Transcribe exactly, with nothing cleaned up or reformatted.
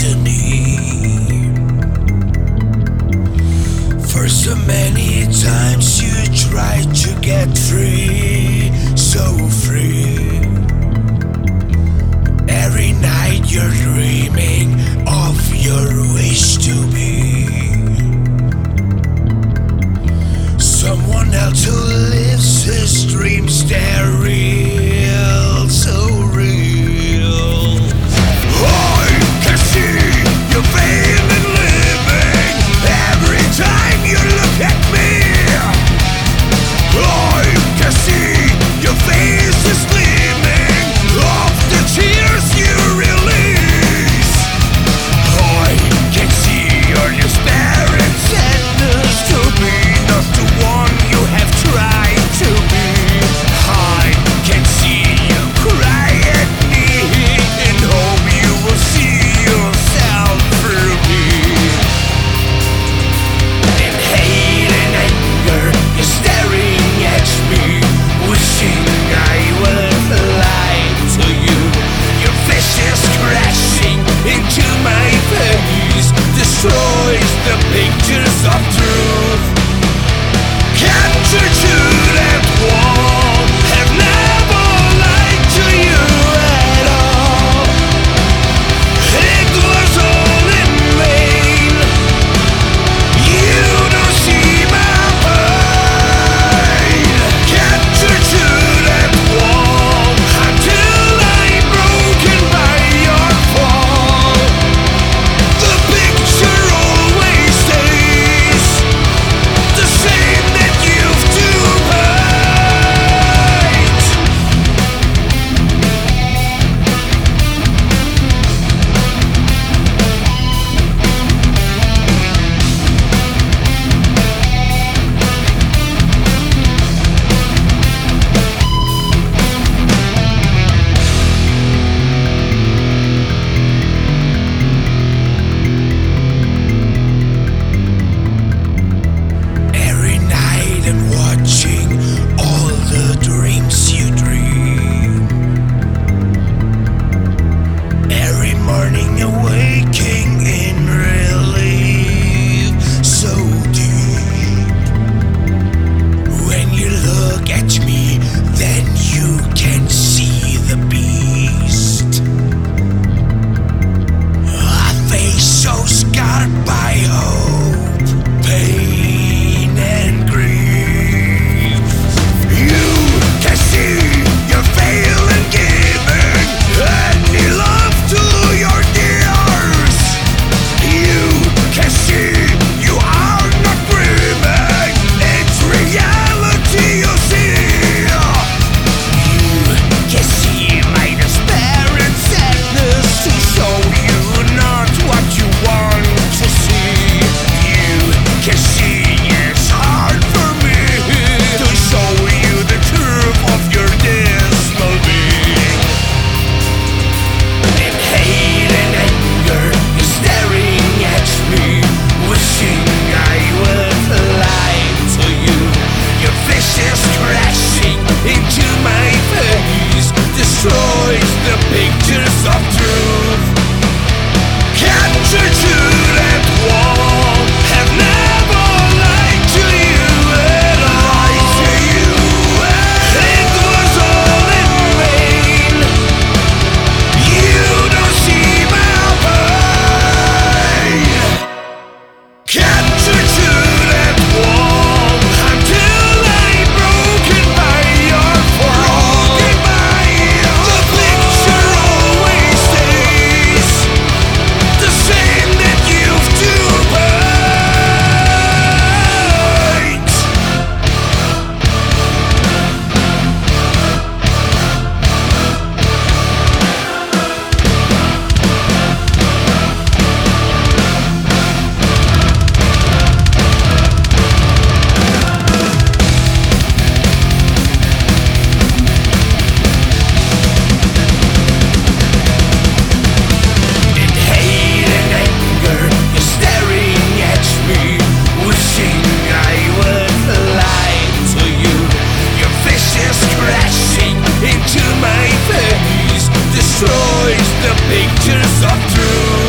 destiny. For so many times you tried to get free, so free. Every night you're dreaming of your wish to be someone else who lives his dreams. They're real, so real. I can see you fail in living every time you look at me. I can see your face is gleaming of the tears you release. I can see your despair and sadness to be not the one you have tried to be. I can see you cry at me and hope you will see yourself through me. In hate and anger, you're staring at me, wishing I would lie to you. Your face is crashing into my face, destroys the pictures of truth. Captured to that wall, have never lied to you at all. It was all in vain. You don't see my pain. Captured to that wall until I'm broken by your fall. The picture always stays the same that you've to hate. Every night I'm watching all the dreams you dream. Every morning awaking in relief so deep. When you look at me, then you can see the beast. A face so scarred by hope, pain and grief. You can see you fail in giving any love to your dears. You can see you are not dreaming, it's reality you see. You can see my despair and sadness to show you not what you want to see. You can see it's hard for me to show you the truth of your dismal being. In hate and anger, you're staring at me, wishing I would lie to you. Your face is crashing into my face, destroys the pictures of truth. Captured to that wall, have never lied to you at all. It was all in vain. You don't see my pain. Captured to that wall until I'm broken by your fall. The picture always stays the same that you've to hate. In hate and anger, you're staring at me, wishing I would lie to you. Your face is crashing into my face, destroys the pictures of truth.